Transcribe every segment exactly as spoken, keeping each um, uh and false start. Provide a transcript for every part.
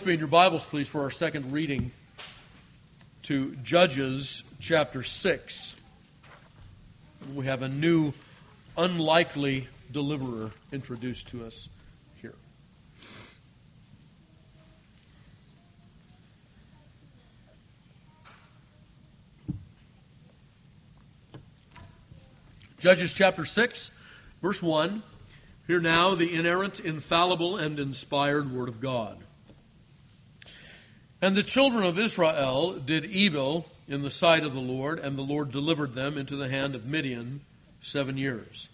with me in your Bibles, please, for our second reading to Judges chapter six. We have a new, unlikely deliverer introduced to us here. Judges chapter six, verse one. Hear now the inerrant, infallible, and inspired word of God. And the children of Israel did evil in the sight of the Lord, and the Lord delivered them into the hand of Midian seven years.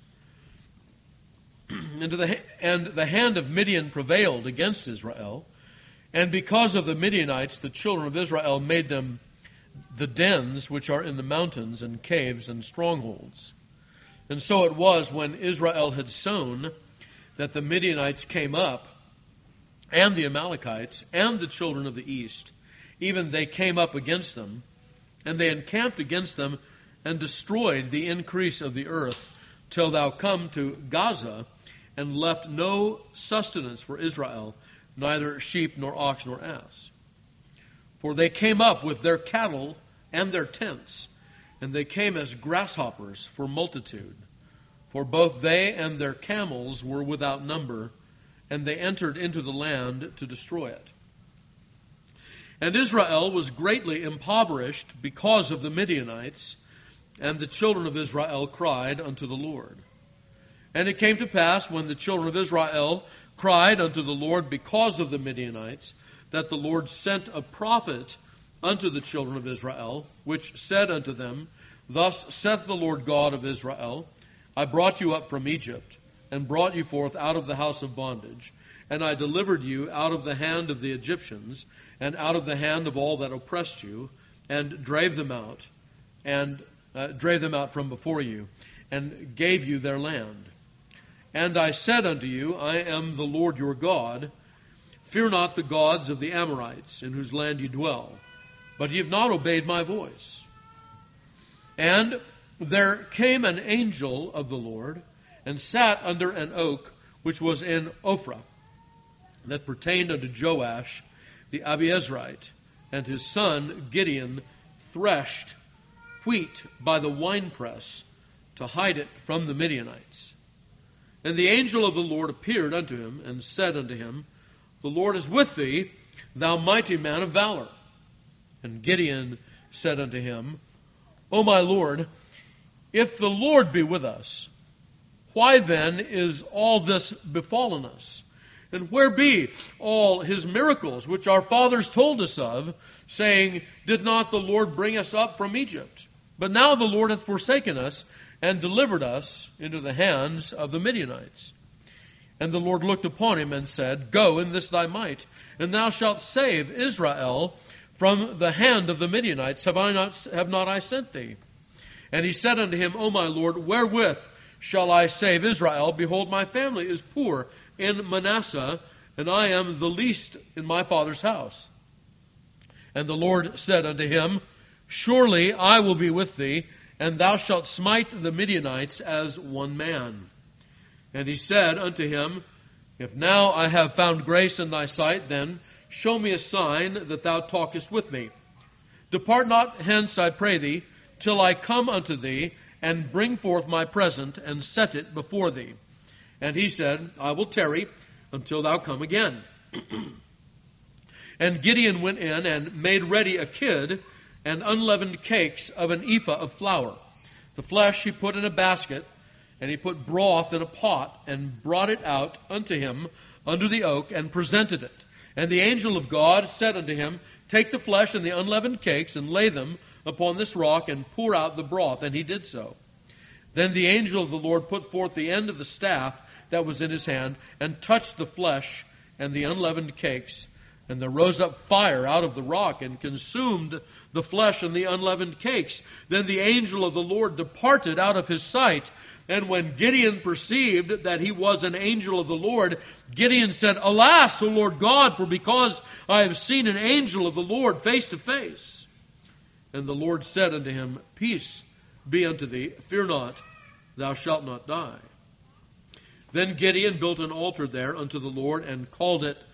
Into the, and the hand of Midian prevailed against Israel, and because of the Midianites, the children of Israel made them the dens which are in the mountains, and caves, and strongholds. And so it was when Israel had sown that the Midianites came up, and the Amalekites, and the children of the east. Even they came up against them, and they encamped against them, and destroyed the increase of the earth, till thou come to Gaza, and left no sustenance for Israel, neither sheep, nor ox, nor ass. For they came up with their cattle and their tents, and they came as grasshoppers for multitude. For both they and their camels were without number, and they entered into the land to destroy it. And Israel was greatly impoverished because of the Midianites, and the children of Israel cried unto the Lord. And it came to pass, when the children of Israel cried unto the Lord because of the Midianites, that the Lord sent a prophet unto the children of Israel, which said unto them, Thus saith the Lord God of Israel, I brought you up from Egypt, and brought you forth out of the house of bondage, and I delivered you out of the hand of the Egyptians, and out of the hand of all that oppressed you, and drave them out, and uh, drave them out from before you, and gave you their land. And I said unto you, I am the Lord your God. Fear not the gods of the Amorites, in whose land you dwell, but ye have not obeyed my voice. And there came an angel of the Lord, and sat under an oak which was in Ophrah, that pertained unto Joash the Abiezrite, and his son Gideon threshed wheat by the winepress to hide it from the Midianites. And the angel of the Lord appeared unto him, and said unto him, The Lord is with thee, thou mighty man of valor. And Gideon said unto him, O my Lord, if the Lord be with us, why then is all this befallen us? And where be all his miracles which our fathers told us of, saying, Did not the Lord bring us up from Egypt? But now the Lord hath forsaken us, and delivered us into the hands of the Midianites. And the Lord looked upon him, and said, Go in this thy might, and thou shalt save Israel from the hand of the Midianites. Have I not, have not I sent thee? And he said unto him, O my Lord, wherewith shall I save Israel? Behold, my family is poor in Manasseh, and I am the least in my father's house. And the Lord said unto him, Surely I will be with thee, and thou shalt smite the Midianites as one man. And he said unto him, If now I have found grace in thy sight, then show me a sign that thou talkest with me. Depart not hence, I pray thee, till I come unto thee, and bring forth my present, and set it before thee. And he said, I will tarry until thou come again. And Gideon went in, and made ready a kid, and unleavened cakes of an ephah of flour. The flesh he put in a basket, and he put broth in a pot, and brought it out unto him under the oak, and presented it. And the angel of God said unto him, Take the flesh and the unleavened cakes, and lay them upon this rock, and pour out the broth. And he did so. Then the angel of the Lord put forth the end of the staff that was in his hand, and touched the flesh and the unleavened cakes. And there rose up fire out of the rock, and consumed the flesh and the unleavened cakes. Then the angel of the Lord departed out of his sight. And when Gideon perceived that he was an angel of the Lord, Gideon said, Alas, O Lord God, for because I have seen an angel of the Lord face to face. And the Lord said unto him, Peace be unto thee, fear not, thou shalt not die. Then Gideon built an altar there unto the Lord, and called it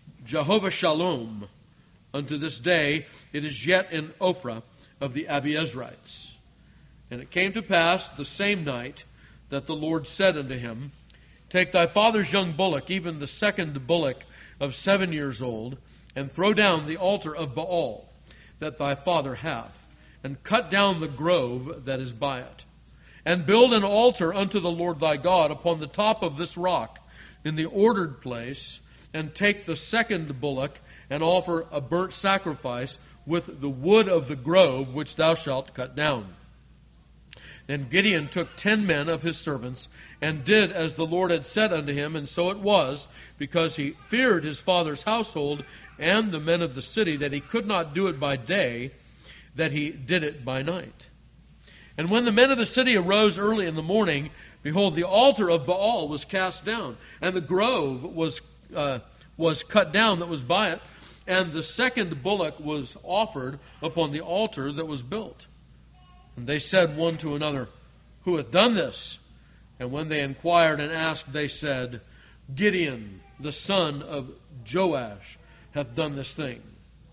Jehovah Shalom. Unto this day it is yet in Ophrah of the Abiezrites. And it came to pass the same night that the Lord said unto him, Take thy father's young bullock, even the second bullock of seven years old, and throw down the altar of Baal that thy father hath, and cut down the grove that is by it, and build an altar unto the Lord thy God upon the top of this rock in the ordered place, and take the second bullock and offer a burnt sacrifice with the wood of the grove which thou shalt cut down. Then Gideon took ten men of his servants, and did as the Lord had said unto him, and so it was, because he feared his father's household and the men of the city, that he could not do it by day, that he did it by night. And when the men of the city arose early in the morning, behold, the altar of Baal was cast down, and the grove was uh, was cut down that was by it, and the second bullock was offered upon the altar that was built. And they said one to another, Who hath done this? And when they inquired and asked, they said, Gideon, the son of Joash, hath done this thing.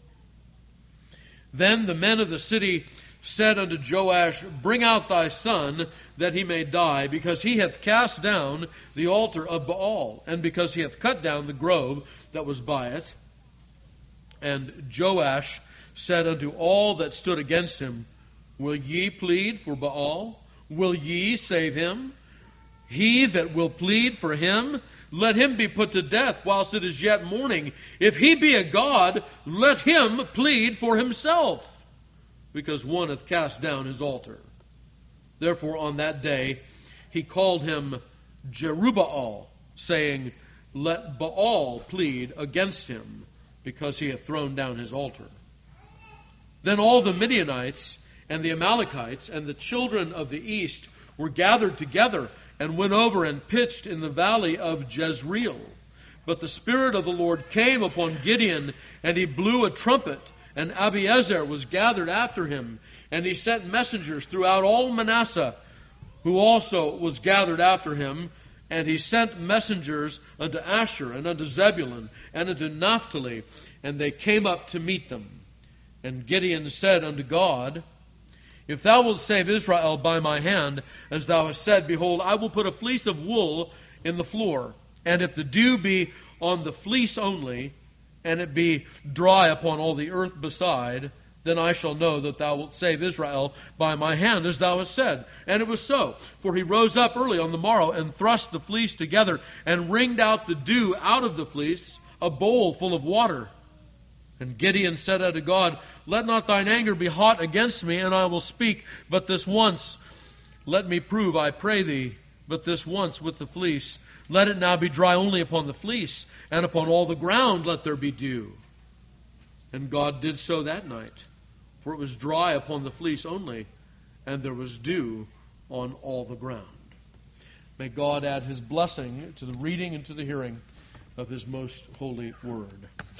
Then the men of the city said unto Joash, Bring out thy son, that he may die, because he hath cast down the altar of Baal, and because he hath cut down the grove that was by it. And Joash said unto all that stood against him, Will ye plead for Baal? Will ye save him? He that will plead for him, let him be put to death whilst it is yet morning. If he be a god, let him plead for himself, because one hath cast down his altar. Therefore on that day he called him Jerubbaal, saying, Let Baal plead against him, because he hath thrown down his altar. Then all the Midianites and the Amalekites and the children of the east were gathered together, and went over and pitched in the valley of Jezreel. But the Spirit of the Lord came upon Gideon, and he blew a trumpet, and Abiezer was gathered after him. And he sent messengers throughout all Manasseh, who also was gathered after him. And he sent messengers unto Asher, and unto Zebulun, and unto Naphtali, and they came up to meet them. And Gideon said unto God, If thou wilt save Israel by my hand, as thou hast said, behold, I will put a fleece of wool in the floor. And if the dew be on the fleece only, and it be dry upon all the earth beside, then I shall know that thou wilt save Israel by my hand, as thou hast said. And it was so. For he rose up early on the morrow, and thrust the fleece together, and wringed out the dew out of the fleece, a bowl full of water. And Gideon said unto God, Let not thine anger be hot against me, and I will speak but this once. Let me prove, I pray thee, but this once with the fleece. Let it now be dry only upon the fleece, and upon all the ground let there be dew. And God did so that night, for it was dry upon the fleece only, and there was dew on all the ground. May God add his blessing to the reading and to the hearing of his most holy word.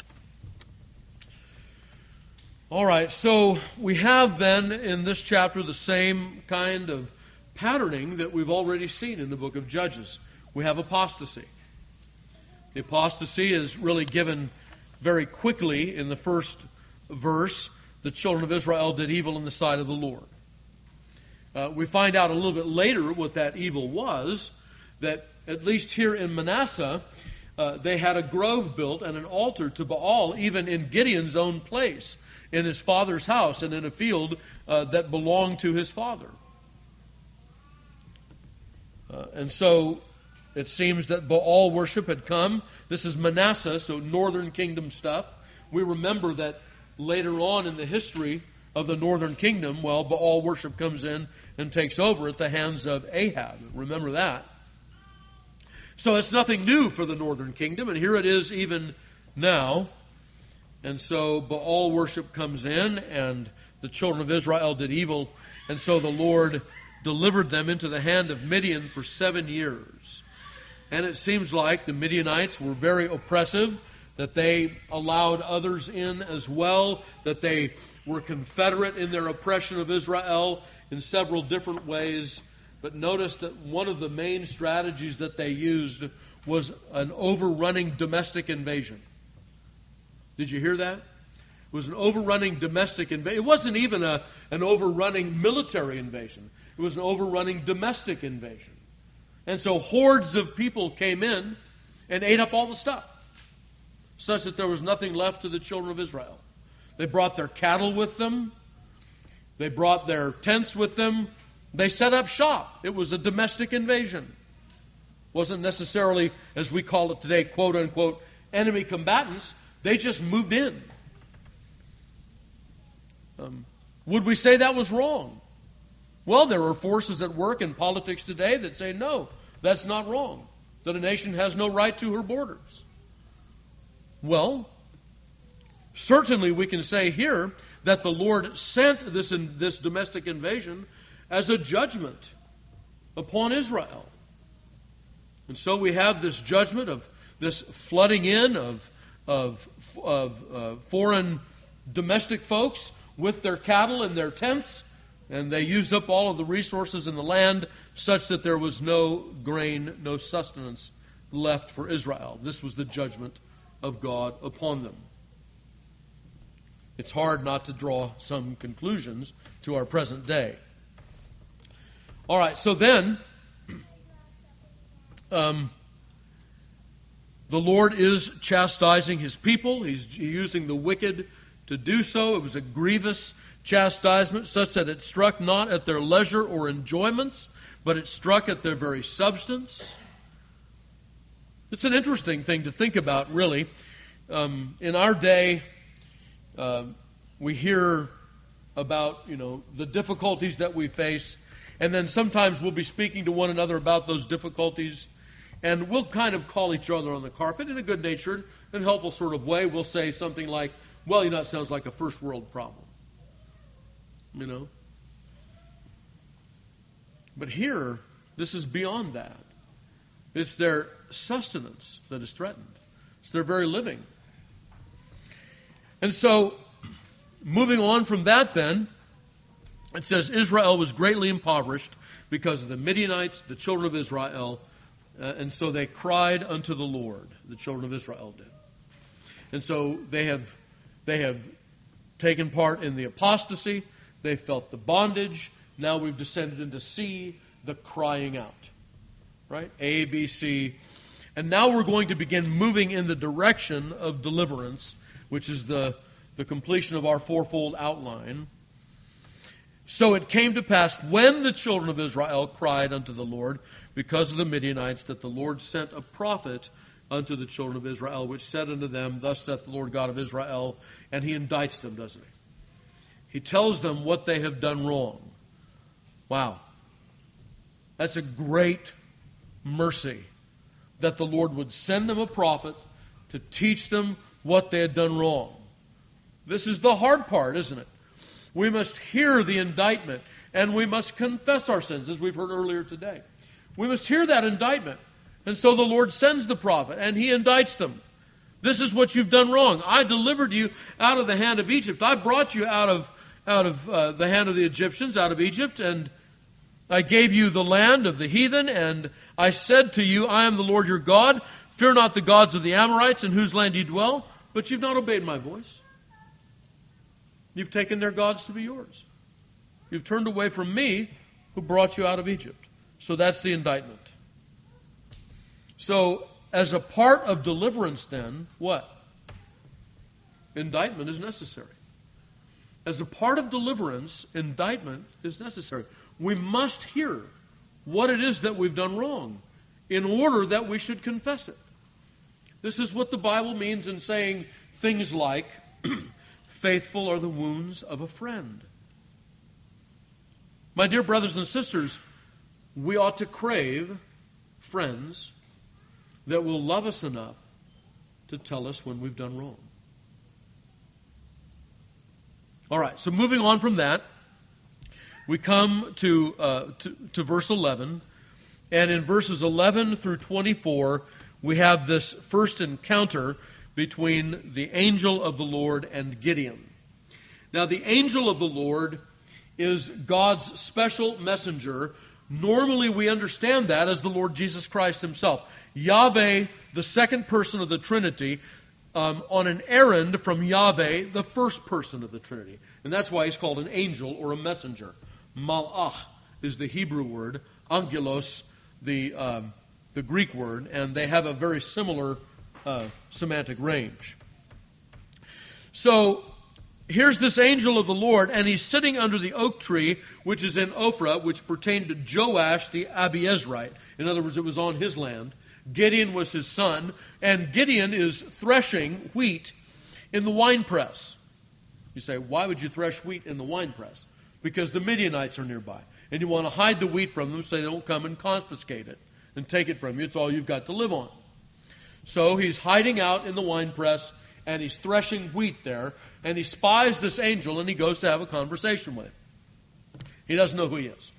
All right, so we have then in this chapter the same kind of patterning that we've already seen in the book of Judges. We have apostasy. The apostasy is really given very quickly in the first verse. The children of Israel did evil in the sight of the Lord. Uh, we find out a little bit later what that evil was, that at least here in Manasseh, uh, they had a grove built and an altar to Baal, even in Gideon's own place, in his father's house and in a field uh, that belonged to his father. Uh, and so it seems that Baal worship had come. This is Manasseh, so northern kingdom stuff. We remember that later on in the history of the northern kingdom, well, Baal worship comes in and takes over at the hands of Ahab. Remember that. So it's nothing new for the northern kingdom, and here it is even now. And so Baal worship comes in, and the children of Israel did evil, and so the Lord delivered them into the hand of Midian for seven years. And it seems like the Midianites were very oppressive, that they allowed others in as well, that they were confederate in their oppression of Israel in several different ways. But notice that one of the main strategies that they used was an overrunning domestic invasion. Did you hear that? It was an overrunning domestic invasion. It wasn't even a, an overrunning military invasion. It was an overrunning domestic invasion. And so hordes of people came in and ate up all the stuff, such that there was nothing left to the children of Israel. They brought their cattle with them. They brought their tents with them. They set up shop. It was a domestic invasion. It wasn't necessarily, as we call it today, quote unquote, enemy combatants. They just moved in. Um, would we say that was wrong? Well, there are forces at work in politics today that say, no, that's not wrong, that a nation has no right to her borders. Well, certainly we can say here that the Lord sent this, in, this domestic invasion as a judgment upon Israel. And so we have this judgment of this flooding in of, of, of uh, foreign domestic folks with their cattle and their tents, and they used up all of the resources in the land such that there was no grain, no sustenance left for Israel. This was the judgment of God upon them. It's hard not to draw some conclusions to our present day. All right, so then, um, the Lord is chastising His people. He's using the wicked to do so. It was a grievous chastisement, such that it struck not at their leisure or enjoyments, but it struck at their very substance. It's an interesting thing to think about, really. Um, in our day, uh, we hear about, you know, the difficulties that we face, and then sometimes we'll be speaking to one another about those difficulties, and we'll kind of call each other on the carpet in a good-natured and helpful sort of way. We'll say something like, well, you know, it sounds like a first world problem. You know? But here, this is beyond that. It's their sustenance that is threatened. It's their very living. And so, moving on from that then, it says Israel was greatly impoverished because of the Midianites, the children of Israel, uh, and so they cried unto the Lord. The children of Israel did. And so they have they have taken part in the apostasy. They felt the bondage. Now we've descended into C, the crying out. Right? A, B, C. And now we're going to begin moving in the direction of deliverance, which is the, the completion of our fourfold outline. So it came to pass when the children of Israel cried unto the Lord because of the Midianites, that the Lord sent a prophet unto the children of Israel, which said unto them, Thus saith the Lord God of Israel, and he indicts them, doesn't he? He tells them what they have done wrong. Wow. That's a great mercy, that the Lord would send them a prophet to teach them what they had done wrong. This is the hard part, isn't it? We must hear the indictment, and we must confess our sins, as we've heard earlier today. We must hear that indictment. And so the Lord sends the prophet, and he indicts them. This is what you've done wrong. I delivered you out of the hand of Egypt. I brought you out of, out of uh, the hand of the Egyptians, out of Egypt, and I gave you the land of the heathen, and I said to you, I am the Lord your God. Fear not the gods of the Amorites, in whose land you dwell. But you've not obeyed my voice. You've taken their gods to be yours. You've turned away from me, who brought you out of Egypt. So that's the indictment. So, as a part of deliverance then, what? Indictment is necessary. As a part of deliverance, indictment is necessary. We must hear what it is that we've done wrong in order that we should confess it. This is what the Bible means in saying things like, faithful are the wounds of a friend. My dear brothers and sisters, we ought to crave friends that will love us enough to tell us when we've done wrong. All right, so moving on from that, we come to, uh, to, to verse eleven, and in verses eleven through twenty-four, we have this first encounter between the angel of the Lord and Gideon. Now, the angel of the Lord is God's special messenger. Normally, we understand that as the Lord Jesus Christ himself. Yahweh, the second person of the Trinity, um, on an errand from Yahweh, the first person of the Trinity. And that's why he's called an angel or a messenger. Malach is the Hebrew word, angelos the um, the Greek word, and they have a very similar uh, semantic range. So here's this angel of the Lord, and he's sitting under the oak tree, which is in Ophrah, which pertained to Joash the Abiezrite. In other words, it was on his land. Gideon was his son, and Gideon is threshing wheat in the winepress. You say, why would you thresh wheat in the winepress? Because the Midianites are nearby, and you want to hide the wheat from them so they don't come and confiscate it and take it from you. It's all you've got to live on. So he's hiding out in the winepress, and he's threshing wheat there, and he spies this angel, and he goes to have a conversation with him. He doesn't know who he is.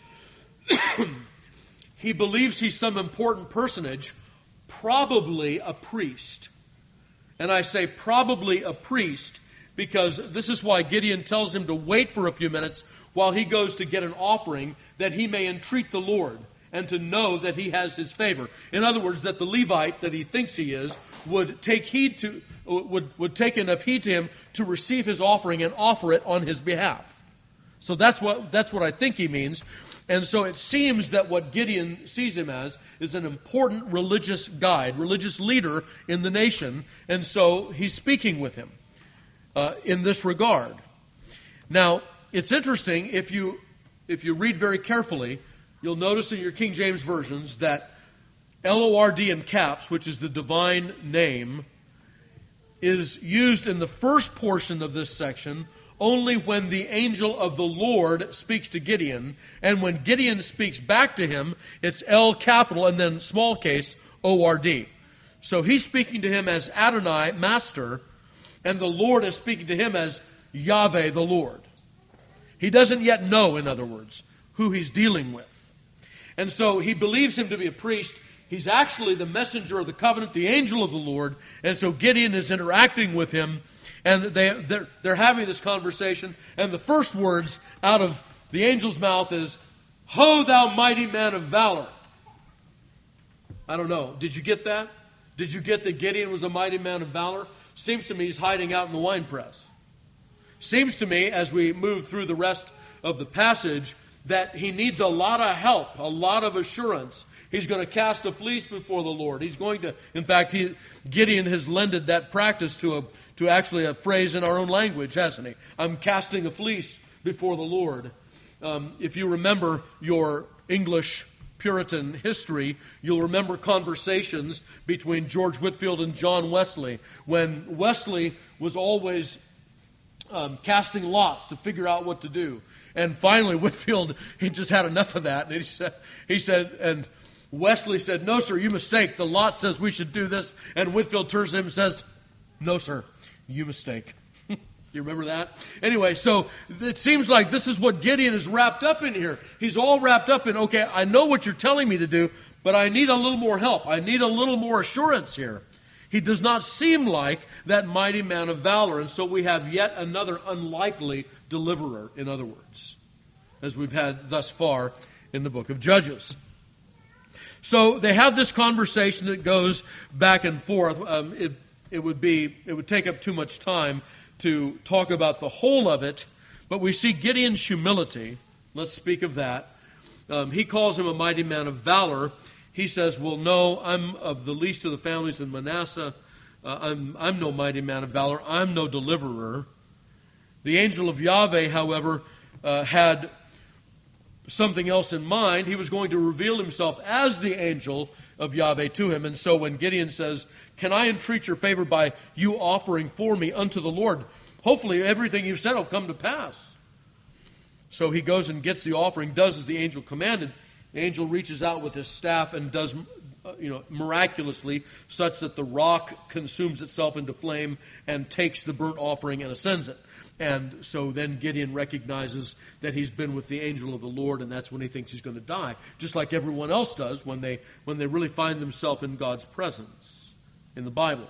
He believes he's some important personage, probably a priest. And I say probably a priest because this is why Gideon tells him to wait for a few minutes while he goes to get an offering, that he may entreat the Lord and to know that he has his favor. In other words, that the Levite that he thinks he is would take heed to would, would take enough heed to him to receive his offering and offer it on his behalf. So that's what that's what I think he means. And so it seems that what Gideon sees him as is an important religious guide, religious leader in the nation. And so he's speaking with him uh, in this regard. Now, it's interesting, if you if you read very carefully, you'll notice in your King James versions that L O R D in caps, which is the divine name, is used in the first portion of this section only when the angel of the Lord speaks to Gideon. And when Gideon speaks back to him, it's L capital and then small case O R D. So he's speaking to him as Adonai, Master, and the Lord is speaking to him as Yahweh, the Lord. He doesn't yet know, in other words, who he's dealing with. And so he believes him to be a priest. He's actually the messenger of the covenant, the angel of the Lord. And so Gideon is interacting with him. And they, they're, they're having this conversation. And the first words out of the angel's mouth is, "Ho, thou mighty man of valor." I don't know. Did you get that? Did you get that Gideon was a mighty man of valor? Seems to me he's hiding out in the winepress. Seems to me, as we move through the rest of the passage, that he needs a lot of help, a lot of assurance. He's going to cast a fleece before the Lord. He's going to, in fact, he, Gideon has lended that practice to a to actually a phrase in our own language, hasn't he? I'm casting a fleece before the Lord. Um, if you remember your English Puritan history, you'll remember conversations between George Whitefield and John Wesley, when Wesley was always um, casting lots to figure out what to do. And finally, Whitefield, he just had enough of that. And he said, he said, and Wesley said, "No, sir, you mistake. The lot says we should do this." And Whitefield turns to him and says, "No, sir, you mistake." You remember that? Anyway, so it seems like this is what Gideon is wrapped up in here. He's all wrapped up in, okay, I know what you're telling me to do, but I need a little more help. I need a little more assurance here. He does not seem like that mighty man of valor. And so we have yet another unlikely deliverer, in other words, as we've had thus far in the book of Judges. So they have this conversation that goes back and forth. Um, it, it would be, it would take up too much time to talk about the whole of it, but we see Gideon's humility. Let's speak of that. Um, he calls him a mighty man of valor. He says, "Well, no, I'm of the least of the families in Manasseh. Uh, I'm, I'm no mighty man of valor. I'm no deliverer." The angel of Yahweh, however, uh, had something else in mind. He was going to reveal himself as the angel of Yahweh to him. And so when Gideon says, "Can I entreat your favor by you offering for me unto the Lord? Hopefully everything you've said will come to pass." So he goes and gets the offering, does as the angel commanded. The angel reaches out with his staff and does, you know, miraculously, such that the rock consumes itself into flame and takes the burnt offering and ascends it. And so then Gideon recognizes that he's been with the angel of the Lord, and that's when he thinks he's going to die, just like everyone else does when they when they really find themselves in God's presence in the Bible.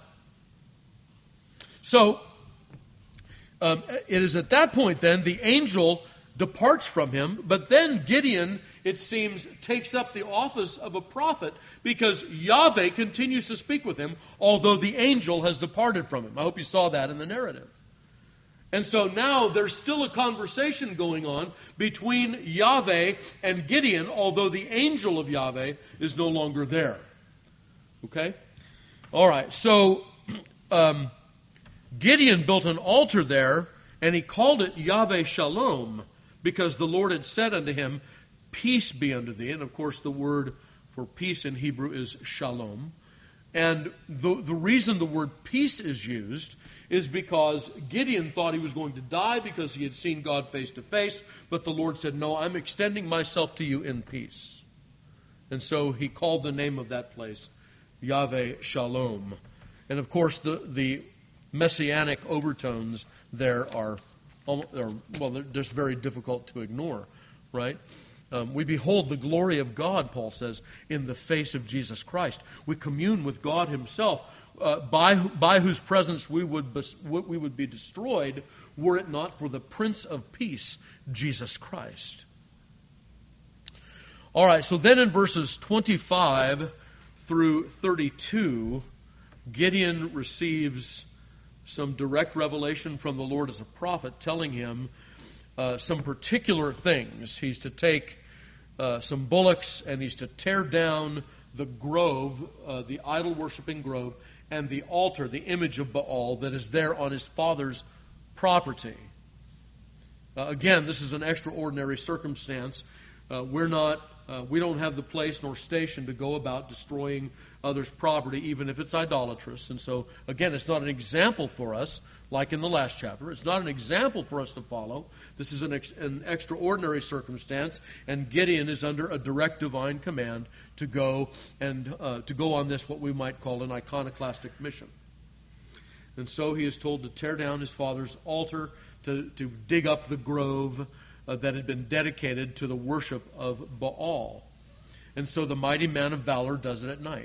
So um, it is at that point then the angel departs from him. But then Gideon, it seems, takes up the office of a prophet because Yahweh continues to speak with him, although the angel has departed from him. I hope you saw that in the narrative. And so now there's still a conversation going on between Yahweh and Gideon, although the angel of Yahweh is no longer there. Okay? All right, so um, Gideon built an altar there, and he called it Yahweh Shalom, because the Lord had said unto him, peace be unto thee. And of course the word for peace in Hebrew is shalom. And the, the reason the word peace is used is because Gideon thought he was going to die because he had seen God face to face, but the Lord said, no, I'm extending myself to you in peace. And so he called the name of that place Yahweh Shalom. And of course the, the messianic overtones there are, are well, they're just very difficult to ignore, right? Um, we behold the glory of God, Paul says, in the face of Jesus Christ. We commune with God himself, uh, by, by whose presence we would, be, we would be destroyed were it not for the Prince of Peace, Jesus Christ. All right, so then in verses twenty-five through thirty-two, Gideon receives some direct revelation from the Lord as a prophet, telling him uh, some particular things. He's to take uh, some bullocks, and he's to tear down the grove, uh, the idol-worshiping grove, and the altar, the image of Baal that is there on his father's property. Uh, again, this is an extraordinary circumstance. Uh, we're not, uh, we don't have the place nor station to go about destroying others' property, even if it's idolatrous. And so, again, it's not an example for us, like in the last chapter. It's not an example for us to follow. This is an, ex- an extraordinary circumstance, and Gideon is under a direct divine command to go and uh, to go on this, what we might call an iconoclastic mission. And so he is told to tear down his father's altar, to, to dig up the grove uh, that had been dedicated to the worship of Baal. And so the mighty man of valor does it at night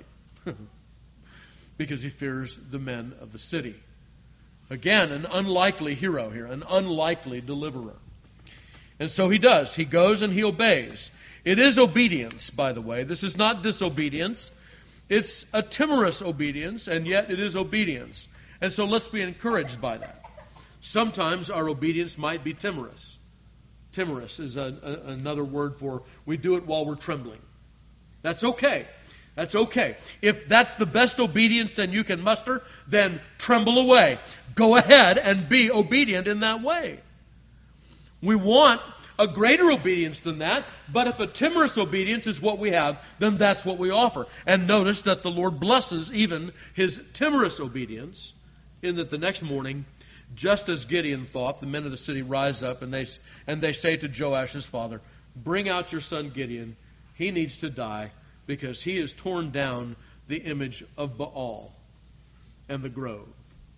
because he fears the men of the city. Again, an unlikely hero here, an unlikely deliverer. And so he does. He goes and he obeys. It is obedience, by the way. This is not disobedience. It's a timorous obedience, and yet it is obedience. And so let's be encouraged by that. Sometimes our obedience might be timorous. Timorous is a, a, another word for we do it while we're trembling. That's okay. That's okay. If that's the best obedience that you can muster, then tremble away. Go ahead and be obedient in that way. We want a greater obedience than that, but if a timorous obedience is what we have, then that's what we offer. And notice that the Lord blesses even his timorous obedience, in that the next morning, just as Gideon thought, the men of the city rise up and they and they say to Joash, his father, bring out your son Gideon. He needs to die because he has torn down the image of Baal and the grove.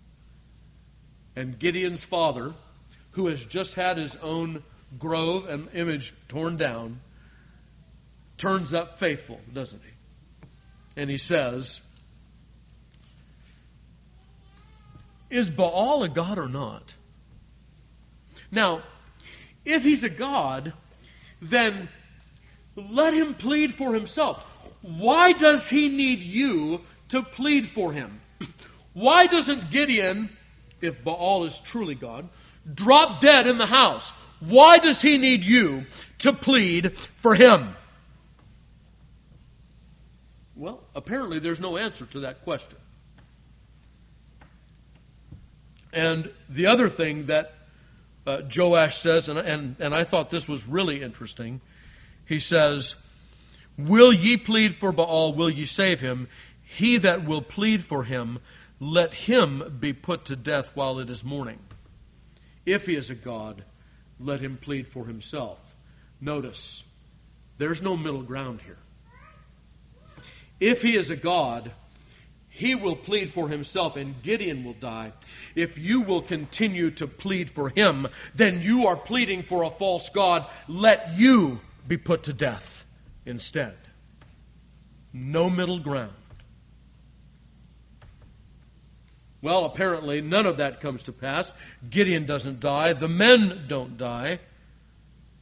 And Gideon's father, who has just had his own grove and image torn down, turns up faithful, doesn't he? And he says, is Baal a god or not? Now, if he's a god, then let him plead for himself. Why does he need you to plead for him? Why doesn't Gideon, if Baal is truly God, drop dead in the house? Why does he need you to plead for him? Well, apparently there's no answer to that question. And the other thing that uh, Joash says, and, and, and I thought this was really interesting, he says, will ye plead for Baal, will ye save him? He that will plead for him, let him be put to death while it is morning. If he is a god, let him plead for himself. Notice, there's no middle ground here. If he is a god, he will plead for himself and Gideon will die. If you will continue to plead for him, then you are pleading for a false god. Let you be put to death instead. No middle ground. Well, apparently none of that comes to pass. Gideon doesn't die. The men don't die.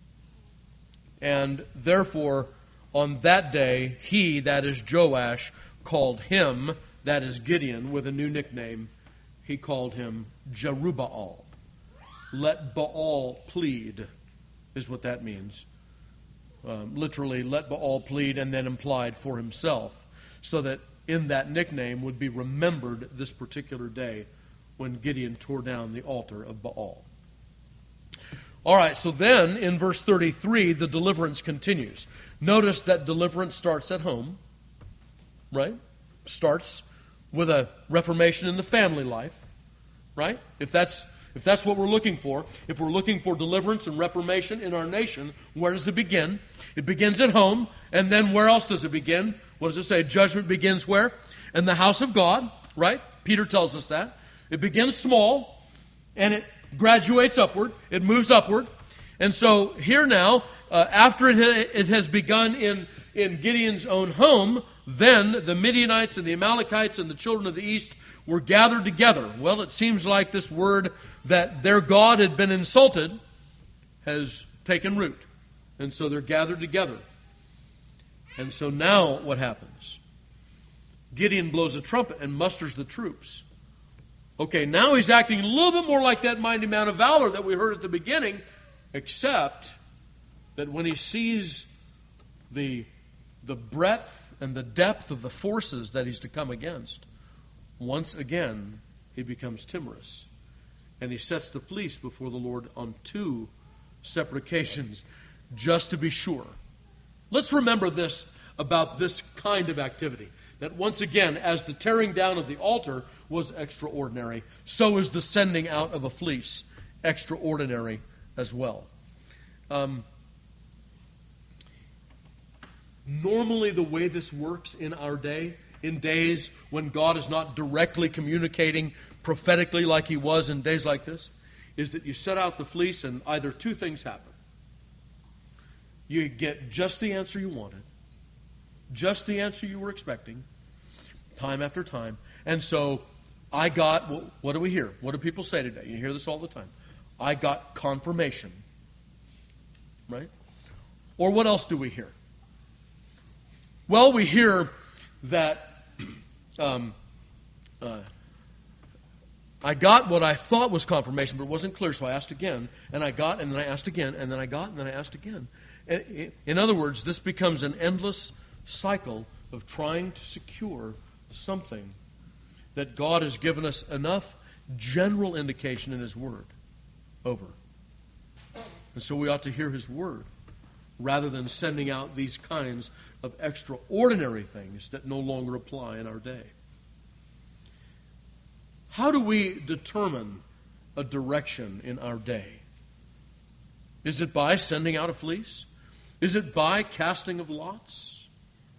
And therefore, on that day, he, that is Joash, called him, that is Gideon, with a new nickname. He called him Jerubbaal. Let Baal plead, is what that means. Um, literally, let Baal plead, and then implied for himself, so that in that nickname would be remembered this particular day when Gideon tore down the altar of Baal. All right, so then in verse thirty-three, the deliverance continues. Notice that deliverance starts at home, right? Starts with a reformation in the family life, right? If that's if that's what we're looking for, if we're looking for deliverance and reformation in our nation, where does it begin? It begins at home, and then where else does it begin? What does it say? Judgment begins where? In the house of God, right? Peter tells us that. It begins small, and it graduates upward. It moves upward. And so here now, uh, after it, ha- it has begun in, in Gideon's own home, then the Midianites and the Amalekites and the children of the east were gathered together. Well, it seems like this word that their God had been insulted has taken root. And so they're gathered together. And so now what happens? Gideon blows a trumpet and musters the troops. Okay, now he's acting a little bit more like that mighty man of valor that we heard at the beginning, except that when he sees the, the breadth and the depth of the forces that he's to come against, once again he becomes timorous. And he sets the fleece before the Lord on two separate occasions, just to be sure. Let's remember this about this kind of activity. That once again, as the tearing down of the altar was extraordinary, so is the sending out of a fleece extraordinary as well. Um, normally the way this works in our day, in days when God is not directly communicating prophetically like he was in days like this, is that you set out the fleece and either two things happen. You get just the answer you wanted, just the answer you were expecting, time after time. And so I got, what do we hear? What do people say today? You hear this all the time. I got confirmation. Right? Or what else do we hear? Well, we hear that um, uh, I got what I thought was confirmation, but it wasn't clear, so I asked again, and I got, and then I asked again, and then I got, and then I asked again. In other words, this becomes an endless cycle of trying to secure something that God has given us enough general indication in his word over. And so we ought to hear his word rather than sending out these kinds of extraordinary things that no longer apply in our day. How do we determine a direction in our day? Is it by sending out a fleece? Is it by casting of lots?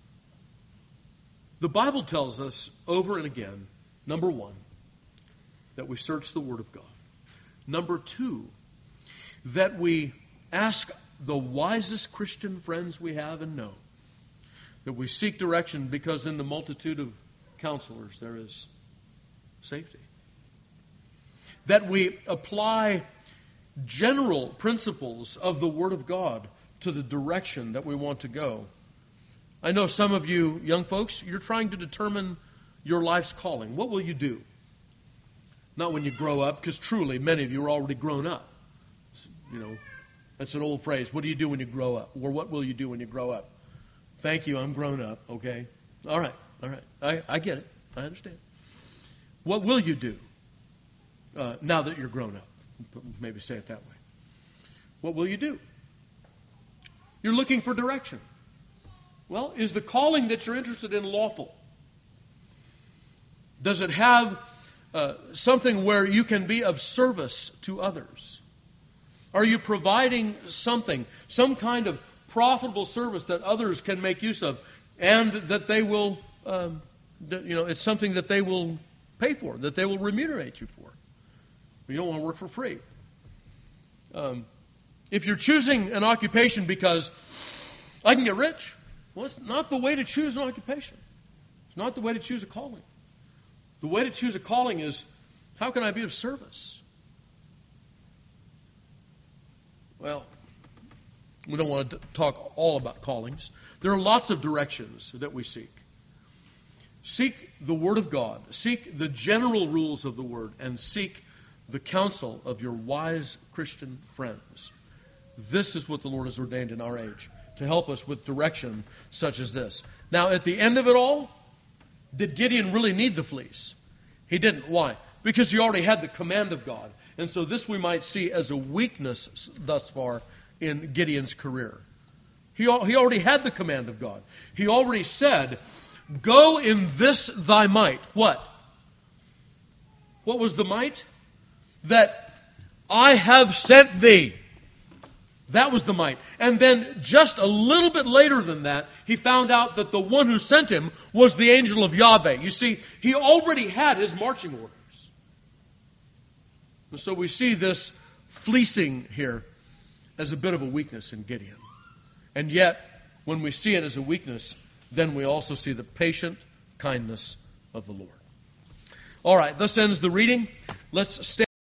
The Bible tells us over and again, number one, that we search the Word of God. Number two, that we ask the wisest Christian friends we have and know. That we seek direction because in the multitude of counselors there is safety. That we apply general principles of the Word of God to the direction that we want to go. I know some of you young folks, you're trying to determine your life's calling. What will you do? Not when you grow up, because truly many of you are already grown up. You know, that's an old phrase. What do you do when you grow up? Or what will you do when you grow up? Thank you, I'm grown up, okay? All right, all right. I, I get it. I understand. What will you do uh, now that you're grown up? Maybe say it that way. What will you do? You're looking for direction. Well, is the calling that you're interested in lawful? Does it have uh, something where you can be of service to others? Are you providing something, some kind of profitable service that others can make use of, and that they will, um, you know, it's something that they will pay for, that they will remunerate you for? You don't want to work for free. Um, if you're choosing an occupation because I can get rich, well, it's not the way to choose an occupation. It's not the way to choose a calling. The way to choose a calling is, how can I be of service? Well, We don't want to talk all about callings. There are lots of directions that we seek. Seek the Word of God. Seek the general rules of the Word. And seek the counsel of your wise Christian friends. This is what the Lord has ordained in our age, to help us with direction such as this. Now, at the end of it all, did Gideon really need the fleece? He didn't. Why? Because he already had the command of God. And so this we might see as a weakness thus far in Gideon's career. He, he already had the command of God. He already said, go in this thy might. What? What was the might? That I have sent thee. That was the might. And then just a little bit later than that, he found out that the one who sent him was the angel of Yahweh. You see, he already had his marching orders. And so we see this fleecing here as a bit of a weakness in Gideon. And yet, when we see it as a weakness, then we also see the patient kindness of the Lord. All right, thus ends the reading. Let's stand.